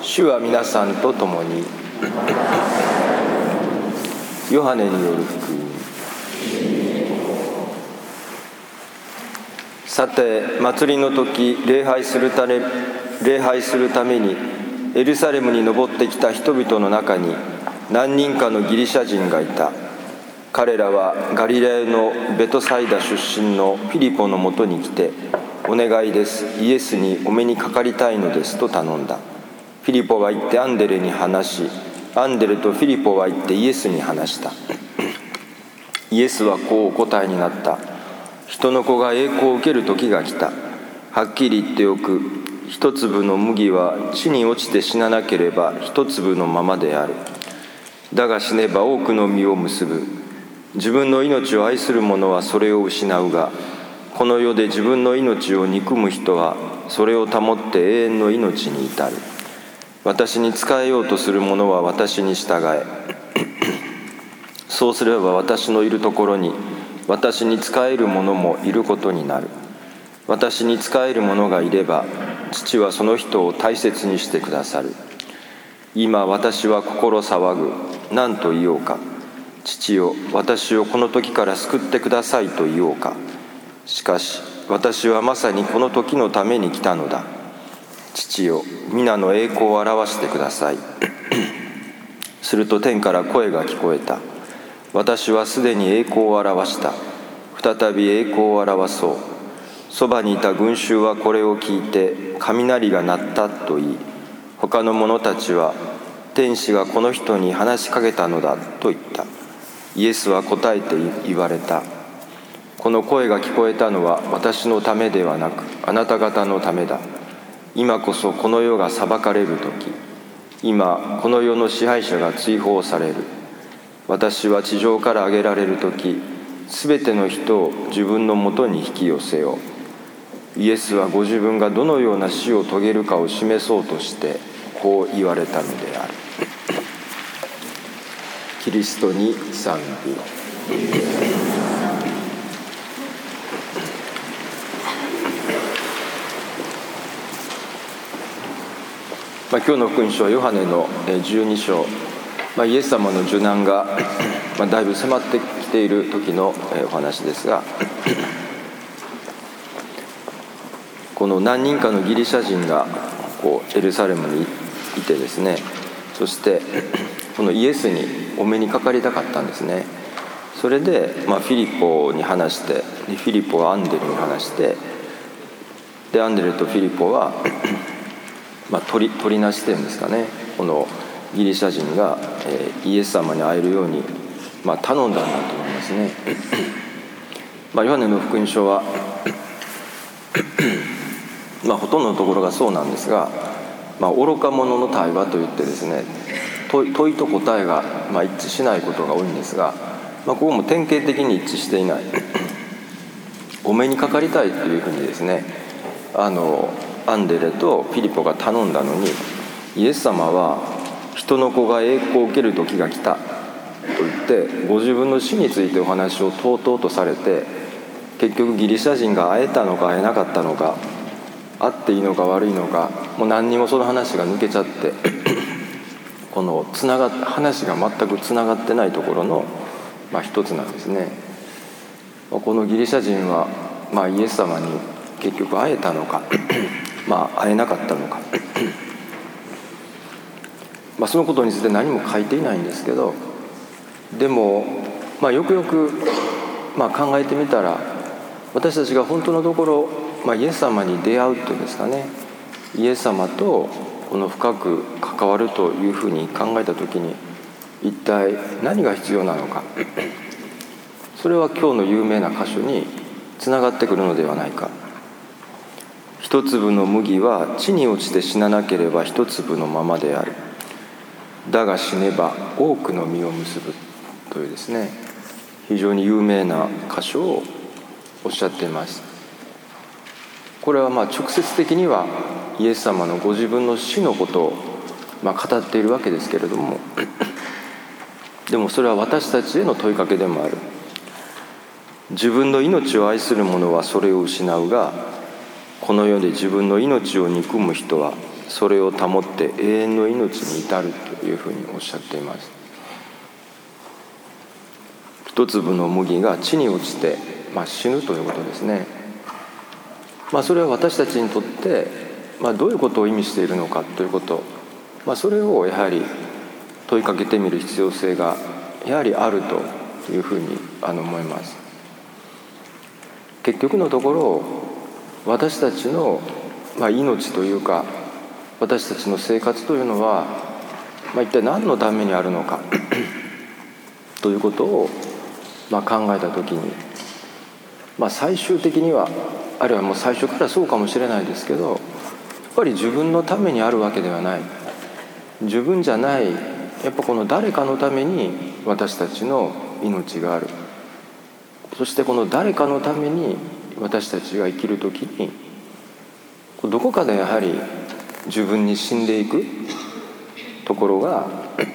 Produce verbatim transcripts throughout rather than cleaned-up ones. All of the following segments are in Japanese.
主は皆さんと共に。ヨハネによる福音。さて、祭りの時、礼拝するため、礼拝するためにエルサレムに登ってきた人々の中に何人かのギリシャ人がいた。彼らはガリラヤのベトサイダ出身のフィリポのもとに来て、お願いです、イエスにお目にかかりたいのですと頼んだ。フィリポは行ってアンデレに話し、アンデレとフィリポは行ってイエスに話した。イエスはこうお答えになった。人の子が栄光を受ける時が来た。はっきり言っておく。一粒の麦は地に落ちて死ななければ一粒のままである。だが死ねば多くの実を結ぶ。自分の命を愛する者はそれを失うが、この世で自分の命を憎む人はそれを保って永遠の命に至る。私に仕えようとする者は私に従え。そうすれば私のいるところに私に仕える者もいることになる。私に仕える者がいれば父はその人を大切にしてくださる。今私は心騒ぐ。何と言おうか。父よ、私をこの時から救ってくださいと言おうか。しかし私はまさにこの時のために来たのだ。父よ、皆の栄光を表してください。すると天から声が聞こえた。私はすでに栄光を表した。再び栄光を表そう。そばにいた群衆はこれを聞いて、雷が鳴ったと言い、他の者たちは、天使がこの人に話しかけたのだと言った。イエスは答えて言われた。この声が聞こえたのは私のためではなく、あなた方のためだ。今こそこの世が裁かれる時、今この世の支配者が追放される。私は地上から上げられる時、すべての人を自分のもとに引き寄せよう。イエスはご自分がどのような死を遂げるかを示そうとしてこう言われたのである。キリストに賛美。まあ、今日の福音書はヨハネのじゅうに章、まあ、イエス様の受難が、まあ、だいぶ迫ってきている時のお話ですが、この何人かのギリシャ人がこうエルサレムにいてですね、そしてこのイエスにお目にかかりたかったんですね。それで、まあ、フィリポに話して、でフィリポはアンデレに話して、でアンデレとフィリポはまあ、取り、取りなしっていうんですかね、このギリシャ人が、えー、イエス様に会えるように、まあ、頼んだんだと思いますね。まあ、ヨハネの福音書はまあほとんどのところがそうなんですが、まあ、愚か者の対話といってですね、問い、問いと答えが、まあ、一致しないことが多いんですが、まあ、ここも典型的に一致していないお目にかかりたいというふうにですね、あのアンデレとフィリポが頼んだのに、イエス様は人の子が栄光を受ける時が来たと言ってご自分の死についてお話をとうとうとされて、結局ギリシャ人が会えたのか会えなかったのか、会っていいのか悪いのか、もう何にもその話が抜けちゃってこのつながっ話が全くつながってないところの、まあ、一つなんですね。このギリシャ人は、まあ、イエス様に結局会えたのかまあ会えなかったのかまあそのことについて何も書いていないんですけど、でも、まあ、よくよく、まあ、考えてみたら、私たちが本当のところ、まあ、イエス様に出会うというんですかね、イエス様とこの深く関わるというふうに考えたときに、一体何が必要なのか、それは今日の有名な箇所につながってくるのではないか。一粒の麦は地に落ちて死ななければ一粒のままである。だが死ねば多くの実を結ぶというですね、非常に有名な箇所をおっしゃっています。これはまあ直接的にはイエス様のご自分の死のことをまあ語っているわけですけれども、でもそれは私たちへの問いかけでもある。自分の命を愛する者はそれを失うが、この世で自分の命を憎む人はそれを保って永遠の命に至るというふうにおっしゃっています。一粒の麦が地に落ちて、まあ、死ぬということですね。まあ、それは私たちにとって、まあ、どういうことを意味しているのかということ、まあ、それをやはり問いかけてみる必要性がやはりあるというふうにあの思います。結局のところ私たちの、まあ、命というか私たちの生活というのは、まあ、一体何のためにあるのかということを、まあ、考えたときに、まあ、最終的にはあるいはもう最初からそうかもしれないですけど、やっぱり自分のためにあるわけではない、自分じゃない、やっぱこの誰かのために私たちの命がある。そしてこの誰かのために私たちが生きるときにどこかでやはり自分に死んでいくところが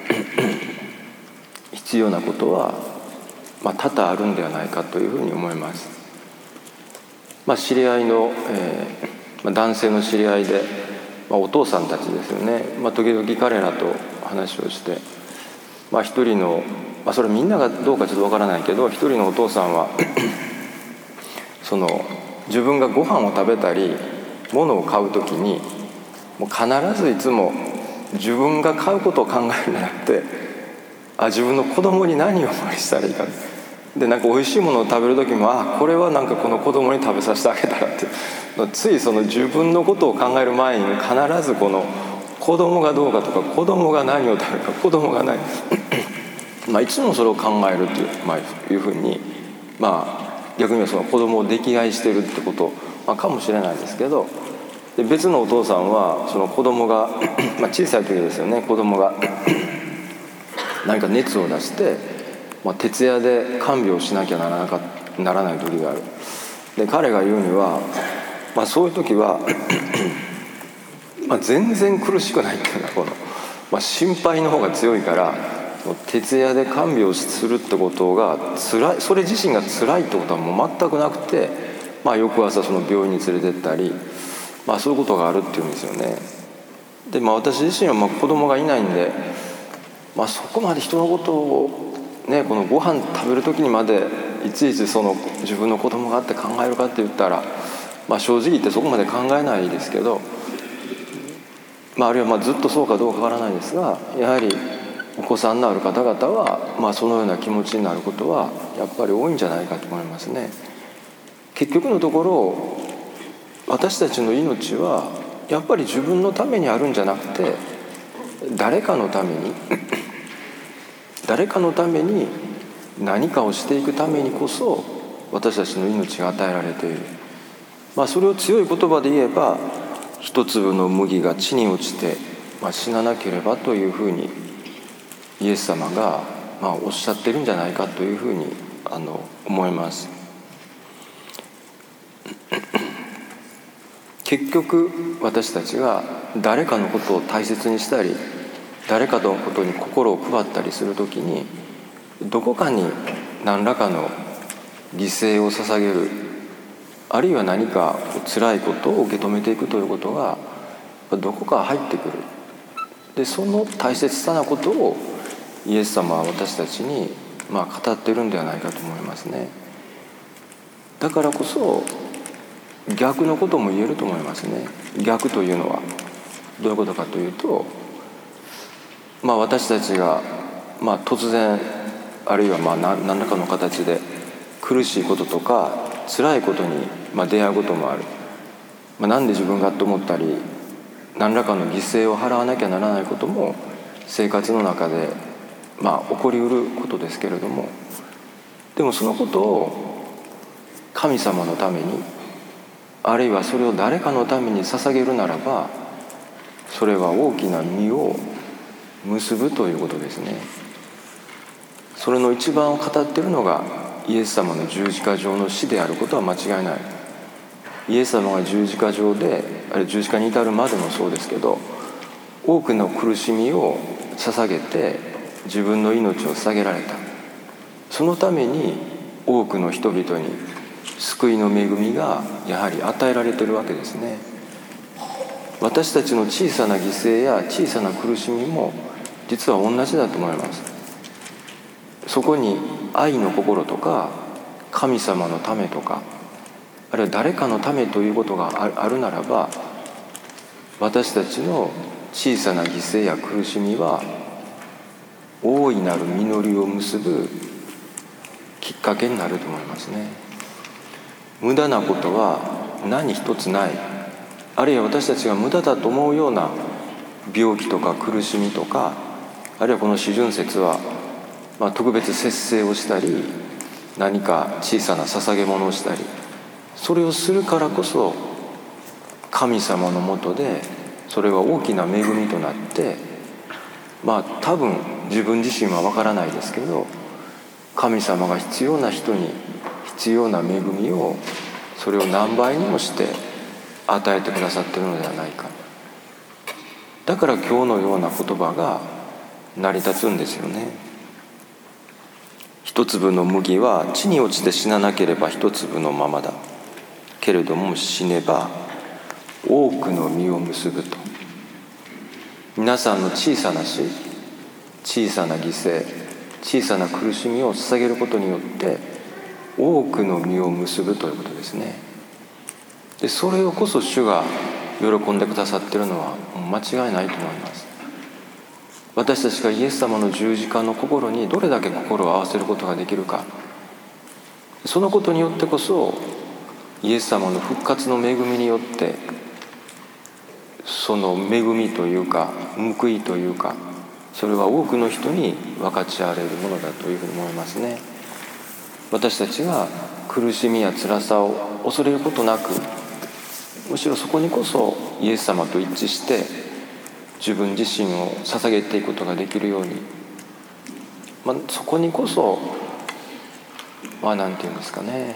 必要なことは、まあ、多々あるんではないかというふうに思います。まあ、知り合いの、えーまあ、男性の知り合いで、まあ、お父さんたちですよね、まあ、時々彼らと話をして、まあ、一人の、まあ、それみんながどうかちょっとわからないけど、一人のお父さんはその自分がご飯を食べたり物を買うときにもう必ずいつも自分が買うことを考えるんじゃなくて、あ自分の子供に何をしたらいいかで、なんか美味しいものを食べる時も、あこれはなんかこの子供に食べさせてあげたらってついその自分のことを考える前に必ずこの子供がどうかとか子供が何を食べるか子供が何まあいつもそれを考えるという、まあ、いうふうに、まあ逆にはその子供を溺愛してるってこと、まあ、かもしれないですけど、で別のお父さんはその子供がまあ小さい時ですよね、子供が何か熱を出して、まあ、徹夜で看病しなきゃならなかならない時がある。で彼が言うには、まあ、そういう時はまあ全然苦しくないっていうのはこの、まあ、心配の方が強いから徹夜で看病するってことが辛い、それ自身が辛いってことはもう全くなくて、まあ、翌朝その病院に連れてったり、まあ、そういうことがあるっていうんですよね。で、まあ、私自身はまあ子供がいないんで、まあ、そこまで人のことをね、このご飯食べる時にまでいちいちその自分の子供があって考えるかって言ったら、まあ、正直言ってそこまで考えないですけど、まあ、あるいはまあずっとそうかどうかわからないですが、やはりお子さんのある方々は、まあ、そのような気持ちになることはやっぱり多いんじゃないかと思いますね。結局のところ私たちの命はやっぱり自分のためにあるんじゃなくて、誰かのために誰かのために何かをしていくためにこそ私たちの命が与えられている。まあ、それを強い言葉で言えば、一粒の麦が地に落ちて、まあ、死ななければというふうにイエス様がまあおっしゃってるんじゃないかというふうにあの思います。結局私たちが誰かのことを大切にしたり誰かのことに心を配ったりするときに、どこかに何らかの犠牲を捧げる、あるいは何か辛いことを受け止めていくということがどこか入ってくる。でその大切さなことをイエス様は私たちにまあ語っているんではないかと思いますね。だからこそ逆のことも言えると思いますね。逆というのはどういうことかというと、まあ、私たちが、まあ、突然あるいはまあ何らかの形で苦しいこととか辛いことにまあ出会うこともある。まあ、なんで自分がと思ったり何らかの犠牲を払わなきゃならないことも生活の中でまあ起こりうることですけれども、でもそのことを神様のために、あるいはそれを誰かのために捧げるならば、それは大きな実を結ぶということですね。それの一番を語っているのがイエス様の十字架上の死であることは間違いない。イエス様が十字架上で、あれ十字架に至るまでもそうですけど、多くの苦しみを捧げて自分の命を捧げられた。そのために多くの人々に救いの恵みがやはり与えられているわけですね。 私たちの小さな犠牲や小さな苦しみも実は同じだと思います。そこに愛の心とか神様のためとか、あるいは誰かのためということがあるならば、私たちの小さな犠牲や苦しみは大いなる実りを結ぶきっかけになると思いますね。無駄なことは何一つない。あるいは私たちが無駄だと思うような病気とか苦しみとか、あるいはこの四旬節は、まあ、特別節制をしたり、何か小さな捧げ物をしたり、それをするからこそ神様のもとでそれは大きな恵みとなって、まあ多分自分自身は分からないですけど、神様が必要な人に必要な恵みをそれを何倍にもして与えてくださっているのではないか。だから今日のような言葉が成り立つんですよね。一粒の麦は地に落ちて死ななければ一粒のままだけれども、死ねば多くの実を結ぶと。皆さんの小さな死、小さな犠牲、小さな苦しみを捧げることによって多くの実を結ぶということですね。でそれをこそ主が喜んでくださっているのは間違いないと思います。私たちがイエス様の十字架の心にどれだけ心を合わせることができるか、そのことによってこそイエス様の復活の恵みによって、その恵みというか報いというか、それは多くの人に分かち合われるものだというふうに思いますね。私たちが苦しみや辛さを恐れることなく、むしろそこにこそイエス様と一致して自分自身を捧げていくことができるように、まあ、そこにこそまあ何て言うんですかね、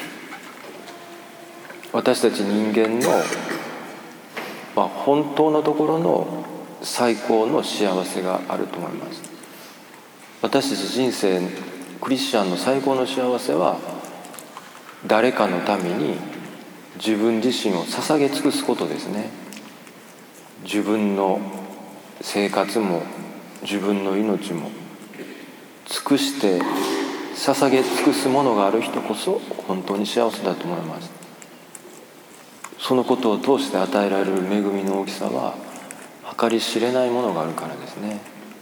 私たち人間の、まあ、本当のところの最高の幸せがあると思います。私たち人生クリスチャンの最高の幸せは、誰かのために自分自身を捧げ尽くすことですね。自分の生活も自分の命も尽くして捧げ尽くすものがある人こそ本当に幸せだと思います。そのことを通して与えられる恵みの大きさは計り知れないものがあるからですね。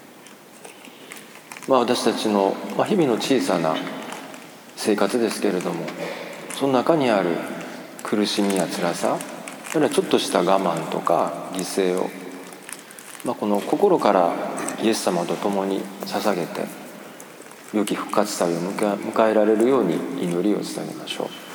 まあ、私たちの、まあ、日々の小さな生活ですけれども、その中にある苦しみや辛さ、あるいはちょっとした我慢とか犠牲を、まあ、この心からイエス様と共に捧げて、良き復活祭を迎え、迎えられるように祈りを捧げましょう。